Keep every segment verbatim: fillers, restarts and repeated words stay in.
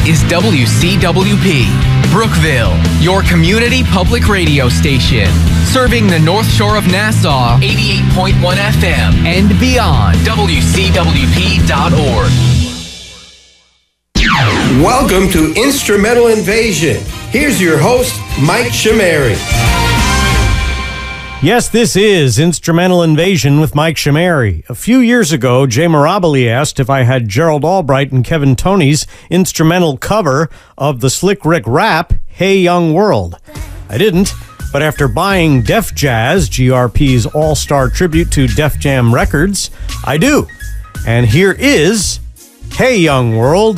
is W C W P, Brookville, your community public radio station. Serving the North Shore of Nassau, eighty-eight point one F M, and beyond, W C W P dot org. Welcome to Instrumental Invasion. Here's your host, Mike Shamari. Yes, this is Instrumental Invasion with Mike Shamari. A few years ago, Jay Mirabili asked if I had Gerald Albright and Kevin Toney's instrumental cover of the Slick Rick rap, Hey Young World. I didn't, but after buying Def Jazz, G R P's all-star tribute to Def Jam Records, I do. And here is Hey Young World.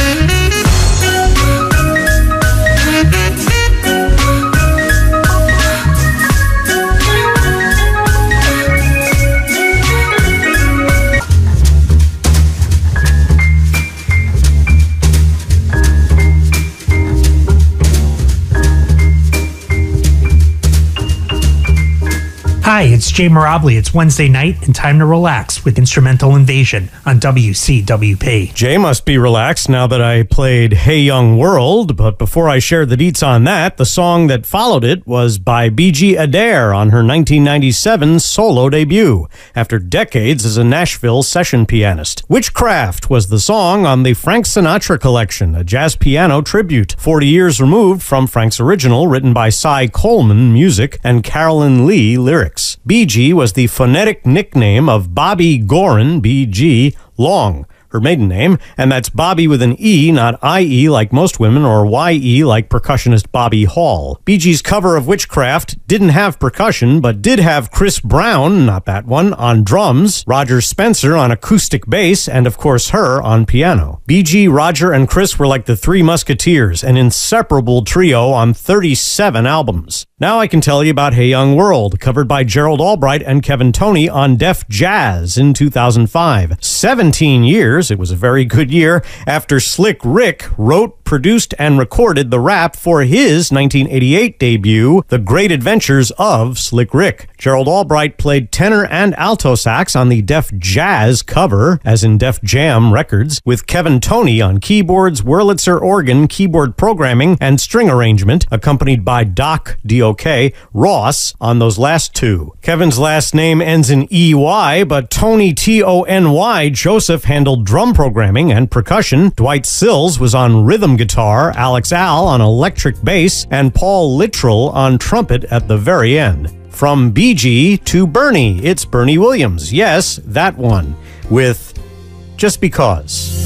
Hi, it's Jay Mirabili. It's Wednesday night and time to relax with Instrumental Invasion on W C W P. Jay must be relaxed now that I played Hey Young World, but before I share the deets on that, the song that followed it was by Bijee Adair on her nineteen ninety-seven solo debut, after decades as a Nashville session pianist. Witchcraft was the song on the Frank Sinatra Collection, a jazz piano tribute, forty years removed from Frank's original, written by Cy Coleman, music, and Carolyn Lee, lyrics. Bijee was the phonetic nickname of Bobbi Gorin, B G, Long, her maiden name, and that's Bobby with an E, not I E like most women, or Y E like percussionist Bobby Hall. Bijee's cover of Witchcraft didn't have percussion, but did have Chris Brown, not that one, on drums, Roger Spencer on acoustic bass, and of course her on piano. Bijee, Roger, and Chris were like the Three Musketeers, an inseparable trio on thirty-seven albums. Now I can tell you about Hey Young World, covered by Gerald Albright and Kevin Toney on Def Jazz in two thousand five. seventeen years, it was a very good year, after Slick Rick wrote, produced, and recorded the rap for his nineteen eighty-eight debut, The Great Adventures of Slick Rick. Gerald Albright played tenor and alto sax on the Def Jazz cover, as in Def Jam Records, with Kevin Toney on keyboards, Wurlitzer organ, keyboard programming, and string arrangement, accompanied by Doc, D O K, Ross on those last two. Kevin's last name ends in E Y, but Tony, T O N Y, Joseph handled drum programming and percussion. Dwight Sills was on rhythm guitar, Alex Al on electric bass, and Paul Littrell on trumpet at the very end. From Bijee to Bernie, it's Bernie Williams. Yes, that one, with Just Because.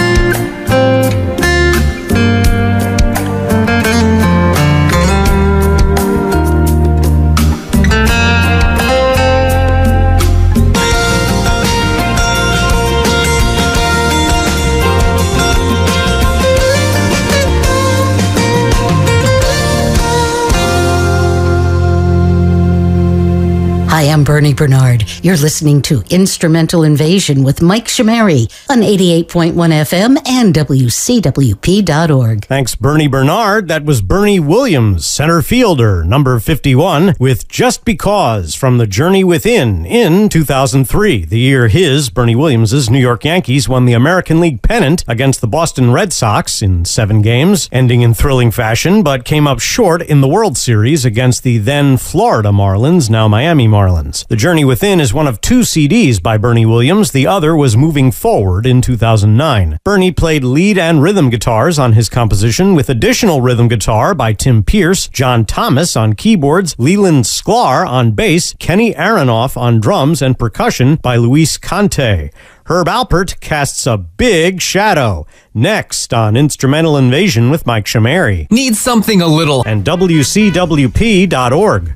Hi, I'm Bernie Bernard. You're listening to Instrumental Invasion with Mike Shamari on eighty-eight point one F M and W C W P dot org. Thanks, Bernie Bernard. That was Bernie Williams, center fielder, number fifty-one, with Just Because from The Journey Within in two thousand three, the year his, Bernie Williams' New York Yankees won the American League pennant against the Boston Red Sox in seven games, ending in thrilling fashion, but came up short in the World Series against the then Florida Marlins, now Miami Marlins. The Journey Within is one of two C Ds by Bernie Williams. The other was Moving Forward in two thousand nine. Bernie played lead and rhythm guitars on his composition, with additional rhythm guitar by Tim Pierce, John Thomas on keyboards, Leland Sklar on bass, Kenny Aronoff on drums, and percussion by Luis Conte. Herb Alpert casts a big shadow. Next on Instrumental Invasion with Mike Shamari. Need something a little... and W C W P dot org.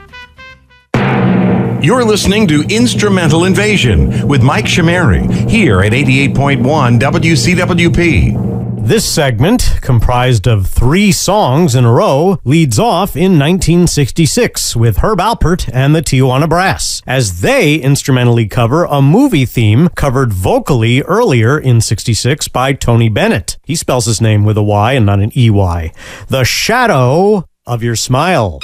You're listening to Instrumental Invasion with Mike Shamari here at eighty-eight point one W C W P. This segment, comprised of three songs in a row, leads off in nineteen sixty-six with Herb Alpert and the Tijuana Brass, as they instrumentally cover a movie theme covered vocally earlier in sixty-six by Tony Bennett. He spells his name with a Y and not an E Y. The Shadow of Your Smile.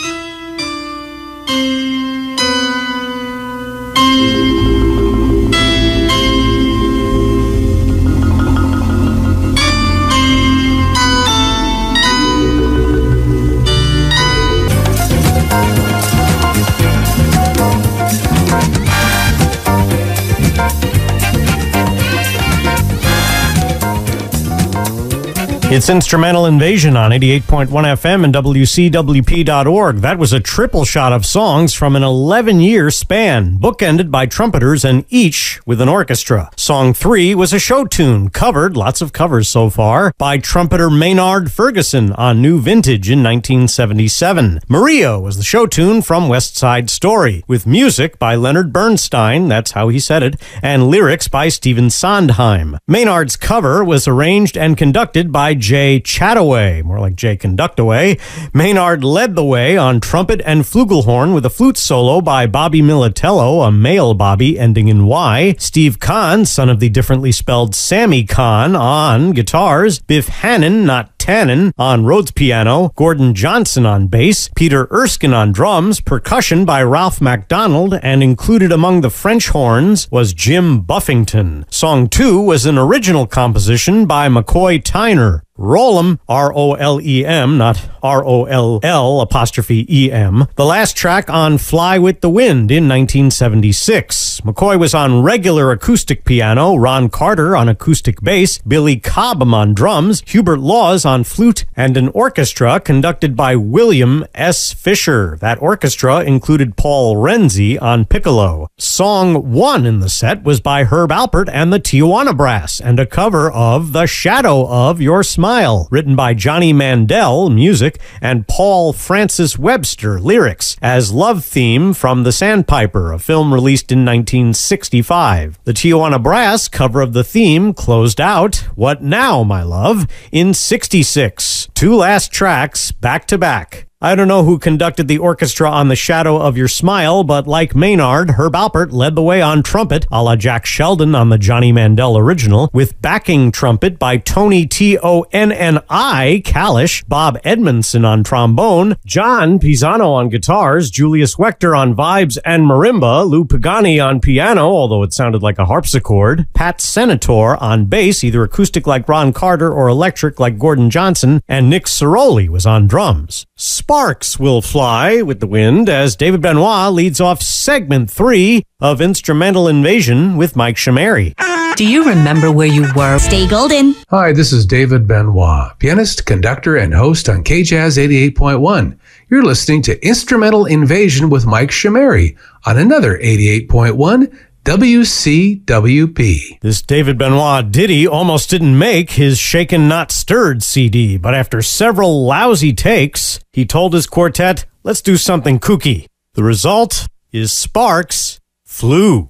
It's Instrumental Invasion on eighty-eight point one F M and W C W P dot org. That was a triple shot of songs from an eleven-year span, bookended by trumpeters and each with an orchestra. Song three was a show tune, covered, lots of covers so far, by trumpeter Maynard Ferguson on New Vintage in nineteen seventy-seven. Maria was the show tune from West Side Story, with music by Leonard Bernstein, that's how he said it, and lyrics by Stephen Sondheim. Maynard's cover was arranged and conducted by Jay Chataway, more like Jay Conductaway. Maynard led the way on trumpet and flugelhorn with a flute solo by Bobby Militello, a male Bobby ending in Y. Steve Kahn, son of the differently spelled Sammy Kahn, on guitars. Biff Hannon, not Tannen, on Rhodes piano, Gordon Johnson on bass, Peter Erskine on drums, percussion by Ralph MacDonald, and included among the French horns was Jim Buffington. Song two was an original composition by McCoy Tyner. Roll 'em, R O L E M, not R O L L apostrophe E M. The last track on Fly with the Wind in nineteen seventy-six. McCoy was on regular acoustic piano, Ron Carter on acoustic bass, Billy Cobham on drums, Hubert Laws on flute, and an orchestra conducted by William S. Fisher. That orchestra included Paul Renzi on piccolo. Song one in the set was by Herb Alpert and the Tijuana Brass, and a cover of The Shadow of Your Smile, written by Johnny Mandel, music, and Paul Francis Webster, lyrics, as love theme from The Sandpiper, a film released in nineteen sixty-five. The Tijuana Brass cover of the theme closed out What Now, My Love in sixty-six. Two last tracks back to back. I don't know who conducted the orchestra on The Shadow of Your Smile, but like Maynard, Herb Alpert led the way on trumpet, a la Jack Sheldon on the Johnny Mandel original, with backing trumpet by Tony T O N N I Kalish, Bob Edmondson on trombone, John Pisano on guitars, Julius Wechter on vibes and marimba, Lou Pagani on piano, although it sounded like a harpsichord, Pat Senator on bass, either acoustic like Ron Carter or electric like Gordon Johnson, and Nick Ciroli was on drums. Sparks will fly with the wind as David Benoit leads off segment three of Instrumental Invasion with Mike Shamari. Do you remember where you were? Stay golden. Hi, this is David Benoit, pianist, conductor, and host on K Jazz eighty-eight point one. You're listening to Instrumental Invasion with Mike Shamari on another eighty-eight point one W C W P. This David Benoit ditty almost didn't make his Shaken Not Stirred C D, but after several lousy takes, he told his quartet, let's do something kooky. The result is Sparks Flew.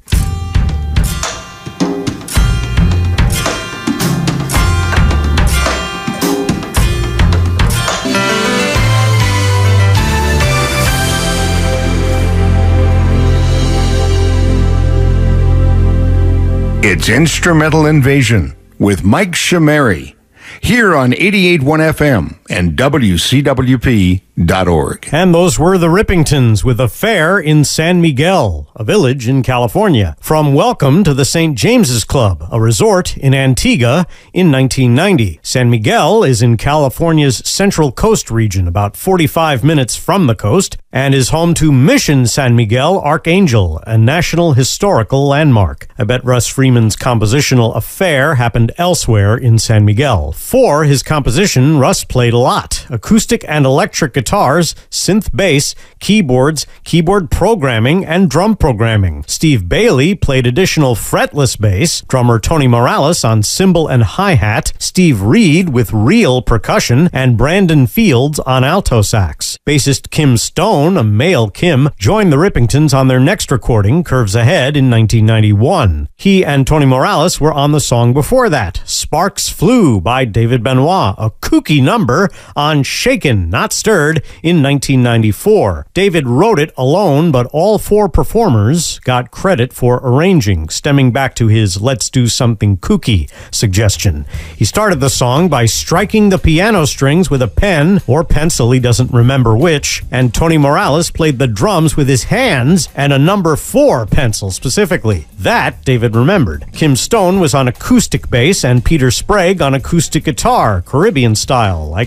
It's Instrumental Invasion with Mike Shamari, here on eighty-eight point one F M and W C W P dot org. And those were the Rippingtons with a fair in San Miguel, a village in California, from Welcome to the Saint James's Club, a resort in Antigua, in nineteen ninety. San Miguel is in California's Central Coast region, about forty-five minutes from the coast, and is home to Mission San Miguel Archangel, a National Historical Landmark. I bet Russ Freeman's compositional affair happened elsewhere in San Miguel. For his composition, Russ played a lot: acoustic and electric guitars, synth bass, keyboards, keyboard programming, and drum programming. Steve Bailey played additional fretless bass, drummer Tony Morales on cymbal and hi-hat, Steve Reed with real percussion, and Brandon Fields on alto sax. Bassist Kim Stone, a male Kim, joined the Rippingtons on their next recording, Curves Ahead, in nineteen ninety-one. He and Tony Morales were on the song before that, Sparks Flew by David Benoit, a kooky number on Shaken Not Stirred in nineteen ninety-four. David wrote it alone, but all four performers got credit for arranging, stemming back to his let's do something kooky suggestion. He started the song by striking the piano strings with a pen or pencil, he doesn't remember which, and Tony Morales played the drums with his hands and a number four pencil specifically. That David remembered. Kim Stone was on acoustic bass and Peter Sprague on acoustic guitar, Caribbean style, like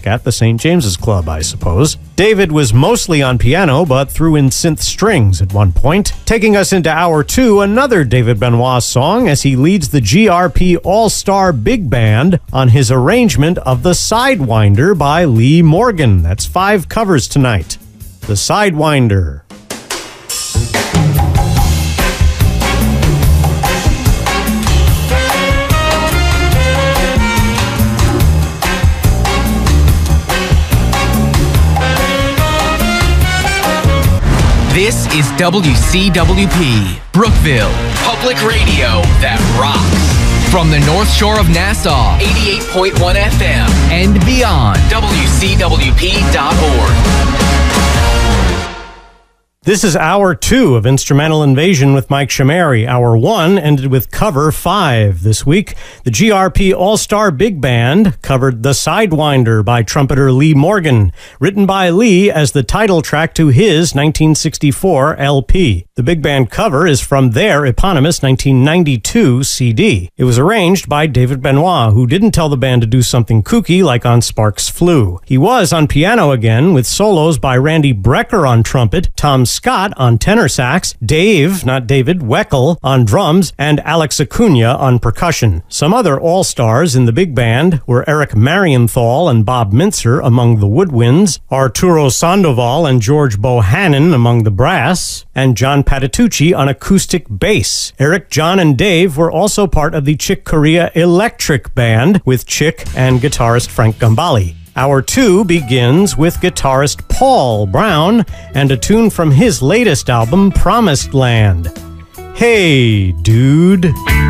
like at the Saint James's Club, I suppose. David was mostly on piano, but threw in synth strings at one point. Taking us into hour two, another David Benoit song as he leads the G R P All-Star Big Band on his arrangement of The Sidewinder by Lee Morgan. That's five covers tonight. The Sidewinder. This is W C W P, Brookville, public radio that rocks. From the North Shore of Nassau, eighty-eight point one F M, and beyond, W C W P dot org. This is hour two of Instrumental Invasion with Mike Shamari. Hour one ended with cover five. This week, the G R P All-Star Big Band covered The Sidewinder by trumpeter Lee Morgan, written by Lee as the title track to his nineteen sixty-four L P. The big band cover is from their eponymous nineteen ninety-two C D. It was arranged by David Benoit, who didn't tell the band to do something kooky like on Sparks Flew. He was on piano again, with solos by Randy Brecker on trumpet, Tom Scott on tenor sax, Dave, not David, Weckel on drums, and Alex Acuna on percussion. Some other all-stars in the big band were Eric Marienthal and Bob Mintzer among the woodwinds, Arturo Sandoval and George Bohannon among the brass, and John Patitucci on acoustic bass. Eric, John, and Dave were also part of the Chick Corea Electric Band with Chick and guitarist Frank Gambale. Hour two begins with guitarist Paul Brown and a tune from his latest album, Promised Land. Hey, Dude.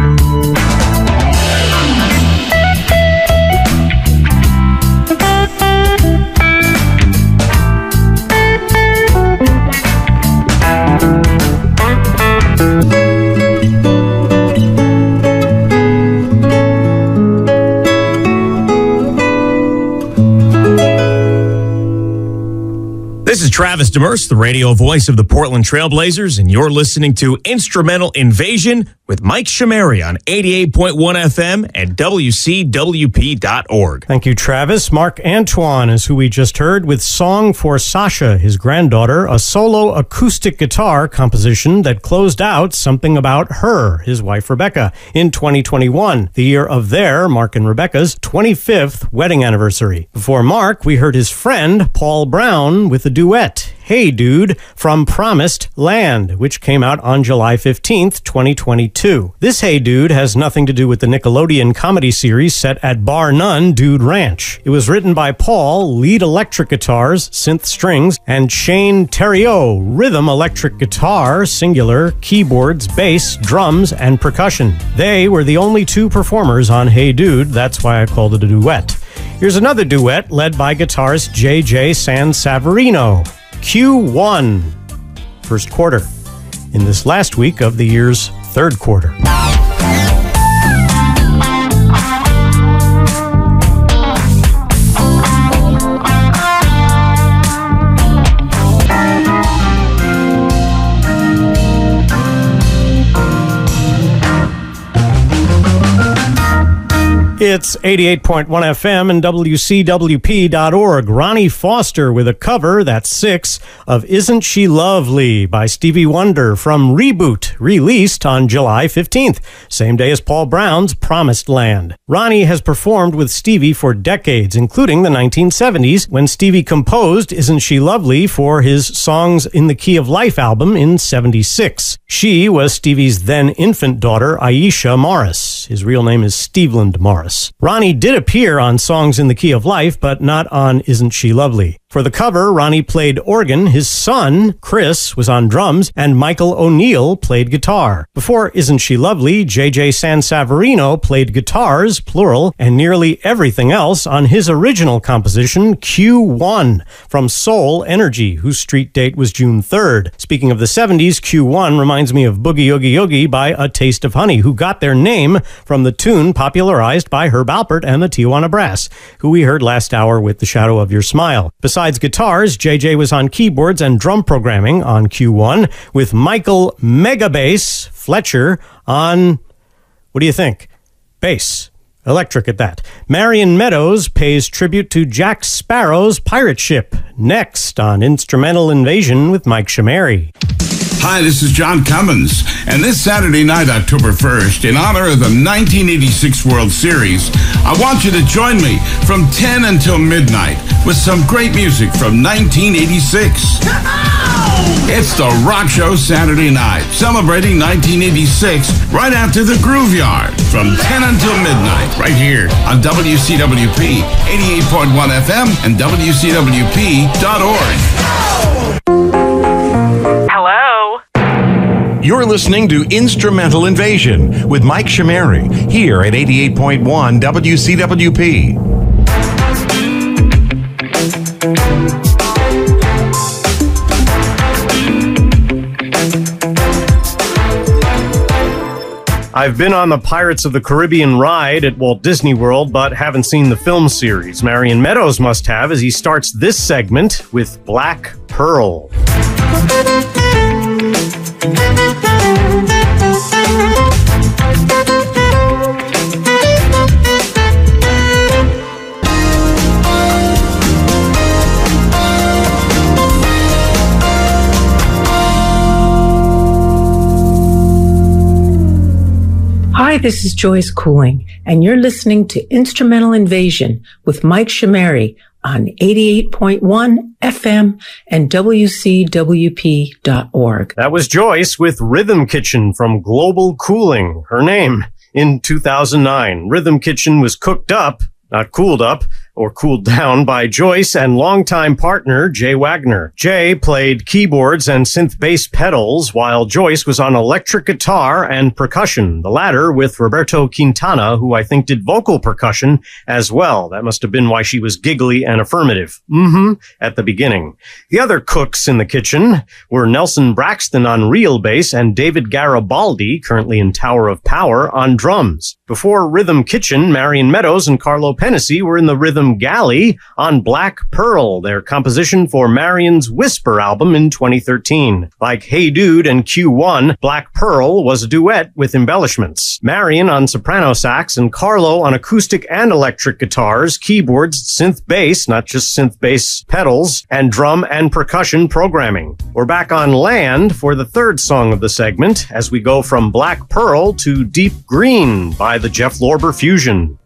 This is Travis Demers, the radio voice of the Portland Trailblazers, and you're listening to Instrumental Invasion with Mike Shamari on eighty-eight point one F M and W C W P dot org. Thank you, Travis. Mark Antoine is who we just heard with Song for Sasha, his granddaughter, a solo acoustic guitar composition that closed out Something About Her, his wife Rebecca, in twenty twenty-one, the year of their, Mark and Rebecca's, twenty-fifth wedding anniversary. Before Mark, we heard his friend, Paul Brown, with the duet, Hey Dude, from Promised Land, which came out on July fifteenth, twenty twenty-two. This Hey Dude has nothing to do with the Nickelodeon comedy series set at Bar None Dude Ranch. It was written by Paul, lead electric guitars, synth strings, and Shane Theriot, rhythm electric guitar, singular, keyboards, bass, drums, and percussion. They were the only two performers on Hey Dude, that's why I called it a duet. Here's another duet led by guitarist J J Sansaverino. Q one, first quarter, in this last week of the year's third quarter. It's eighty-eight point one F M and W C W P dot org. Ronnie Foster with a cover, that's six, of Isn't She Lovely by Stevie Wonder from Reboot, released on July fifteenth, same day as Paul Brown's Promised Land. Ronnie has performed with Stevie for decades, including the nineteen seventies, when Stevie composed Isn't She Lovely for his Songs in the Key of Life album in seventy-six. She was Stevie's then infant daughter, Aisha Morris. His real name is Steveland Morris. Ronnie did appear on Songs in the Key of Life, but not on Isn't She Lovely. For the cover, Ronnie played organ, his son, Chris, was on drums, and Michael O'Neill played guitar. Before Isn't She Lovely, J J Sansaverino played guitars, plural, and nearly everything else on his original composition, Q one, from Soul Energy, whose street date was June third. Speaking of the seventies, Q one reminds me of Boogie Oogie Oogie by A Taste of Honey, who got their name from the tune popularized by Herb Alpert and the Tijuana Brass, who we heard last hour with The Shadow of Your Smile. Besides guitars, J J was on keyboards and drum programming on Q one, with Michael Megabass Fletcher on, what do you think? Bass. Electric at that. Marion Meadows pays tribute to Jack Sparrow's pirate ship. Next on Instrumental Invasion with Mike Shamari. Hi, this is John Cummins, and this Saturday night, October first, in honor of the nineteen eighty-six World Series, I want you to join me from ten until midnight with some great music from nineteen eighty-six. It's the Rock Show Saturday night, celebrating nineteen eighty-six right after the Groove Yard from ten until midnight, right here on W C W P eighty-eight point one F M and W C W P dot org. Hello? You're listening to Instrumental Invasion with Mike Shamari here at eighty-eight point one W C W P. I've been on the Pirates of the Caribbean ride at Walt Disney World, but haven't seen the film series. Marion Meadows must have, as he starts this segment with Black Pearl. Hi, this is Joyce Cooling, and you're listening to Instrumental Invasion with Mike Shamari on eighty-eight point one F M and W C W P dot org. That was Joyce with Rhythm Kitchen from Global Cooling, her name. In two thousand nine, Rhythm Kitchen was cooked up, not cooled up, or cooled down by Joyce and longtime partner Jay Wagner. Jay played keyboards and synth bass pedals, while Joyce was on electric guitar and percussion, the latter with Roberto Quintana, who I think did vocal percussion as well. That must have been why she was giggly and affirmative. Mm-hmm. At the beginning. The other cooks in the kitchen were Nelson Braxton on reel bass and David Garibaldi, currently in Tower of Power, on drums. Before Rhythm Kitchen, Marion Meadows and Carlo Penisi were in the Rhythm Galley on Black Pearl, their composition for Marion's Whisper album in twenty thirteen. Like Hey Dude and Q one, Black Pearl was a duet with embellishments. Marion on soprano sax and Carlo on acoustic and electric guitars, keyboards, synth bass, not just synth bass pedals, and drum and percussion programming. We're back on land for the third song of the segment as we go from Black Pearl to Deep Green by the Jeff Lorber Fusion.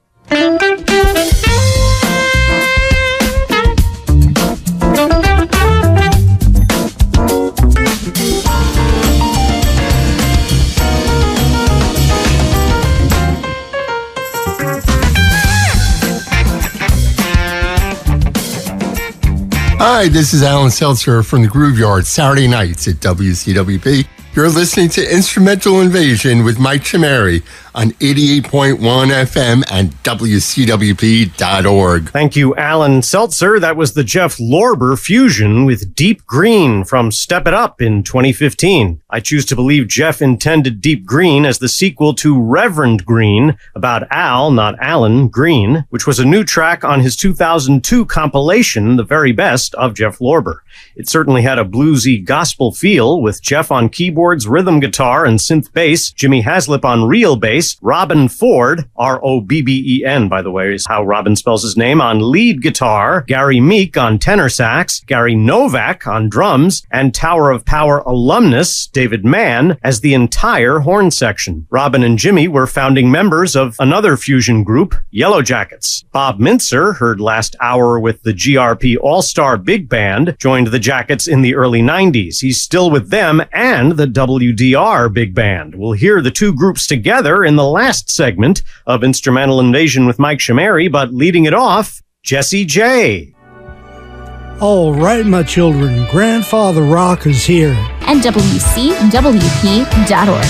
Hi, this is Alan Seltzer from the Groove Yard, Saturday nights at W C W P. You're listening to Instrumental Invasion with Mike Shamari on eighty-eight point one F M and W C W P dot org. Thank you, Alan Seltzer. That was the Jeff Lorber Fusion with Deep Green from Step It Up in twenty fifteen. I choose to believe Jeff intended Deep Green as the sequel to Reverend Green, about Al, not Alan, Green, which was a new track on his two thousand two compilation, The Very Best of Jeff Lorber. It certainly had a bluesy gospel feel, with Jeff on keyboards, rhythm guitar, and synth bass, Jimmy Haslip on reel bass, Robin Ford, R O B B E N, by the way, is how Robin spells his name, on lead guitar, Gary Meek on tenor sax, Gary Novak on drums, and Tower of Power alumnus David Mann as the entire horn section. Robin and Jimmy were founding members of another fusion group, Yellow Jackets. Bob Mintzer, heard last hour with the G R P All-Star Big Band, joined the Jackets in the early nineties. He's still with them and the W D R Big Band. We'll hear the two groups together in the last segment of Instrumental Invasion with Mike Shamari, but leading it off, Jessie J. All right, my children, Grandfather Rock is here. And W C W P dot org.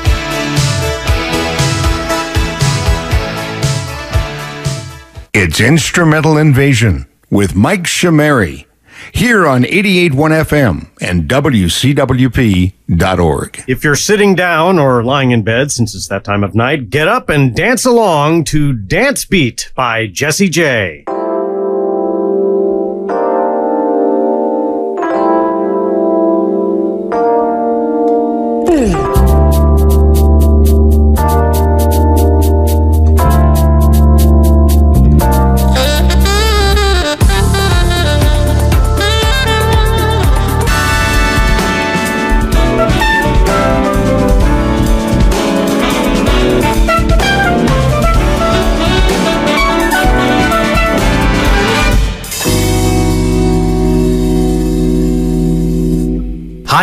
It's Instrumental Invasion with Mike Shamari here on eighty-eight point one F M and W C W P dot org. If you're sitting down or lying in bed, since it's that time of night, get up and dance along to Dance Beat by Jessie J.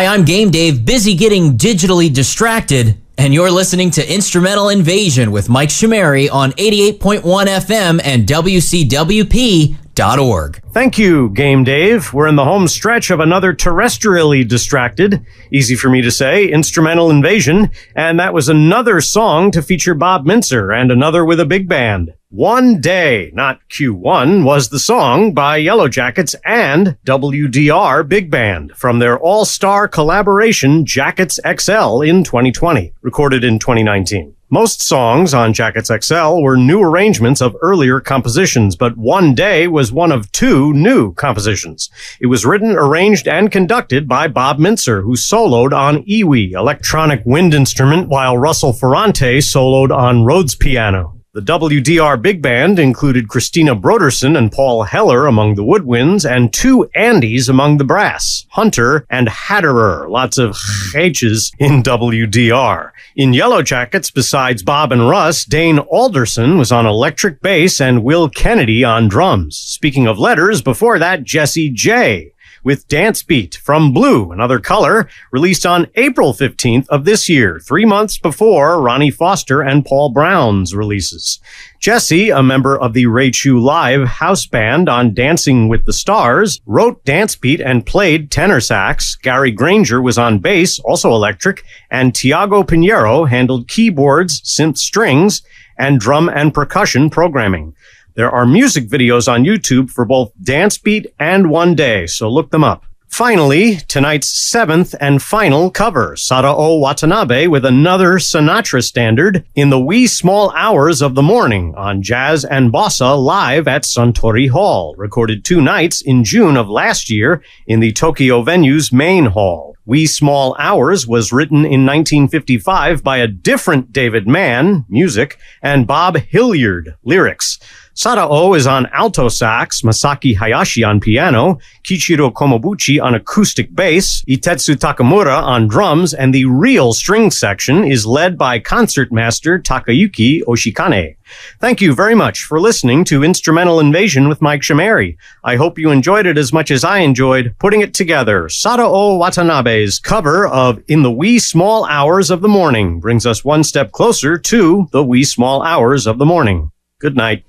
I'm Game Dave, busy getting digitally distracted, and you're listening to Instrumental Invasion with Mike Shamari on eighty-eight point one F M and W C W P dot org. Thank you, Game Dave. We're in the home stretch of another terrestrially distracted, easy for me to say, Instrumental Invasion, and that was another song to feature Bob Mintzer and another with a big band. One Day, not Q one, was the song by Yellow Jackets and W D R Big Band from their all-star collaboration Jackets X L in twenty twenty, recorded in twenty nineteen. Most songs on Jackets X L were new arrangements of earlier compositions, but One Day was one of two new compositions. It was written, arranged, and conducted by Bob Mintzer, who soloed on iwi, electronic wind instrument, while Russell Ferrante soloed on Rhodes piano. The W D R Big Band included Christina Broderson and Paul Heller among the woodwinds and two Andys among the brass, Hunter and Hatterer, lots of H's in W D R. In Yellow Jackets, besides Bob and Russ, Dane Alderson was on electric bass and Will Kennedy on drums. Speaking of letters, before that, Jesse J. with Dance Beat from Blue, Another Color, released on April fifteenth of this year, three months before Ronnie Foster and Paul Brown's releases. Jesse, a member of the Ray Chu Live house band on Dancing with the Stars, wrote Dance Beat and played tenor sax. Gary Granger was on bass, also electric, and Tiago Pinheiro handled keyboards, synth strings, and drum and percussion programming. There are music videos on YouTube for both Dance Beat and One Day, so look them up. Finally, tonight's seventh and final cover, Sadao Watanabe with another Sinatra standard in the wee small hours of the morning on Jazz and Bossa live at Suntory Hall, recorded two nights in June of last year in the Tokyo venue's main hall. Wee Small Hours was written in nineteen fifty-five by a different David Mann, music, and Bob Hilliard, lyrics. Sadao is on alto sax, Masaki Hayashi on piano, Kichiro Komobuchi on acoustic bass, Itetsu Takamura on drums, and the real string section is led by concertmaster Takayuki Oshikane. Thank you very much for listening to Instrumental Invasion with Mike Shamari. I hope you enjoyed it as much as I enjoyed putting it together. Sadao Watanabe's cover of In the Wee Small Hours of the Morning brings us one step closer to the wee small hours of the morning. Good night.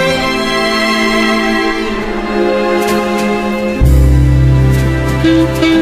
Thank you.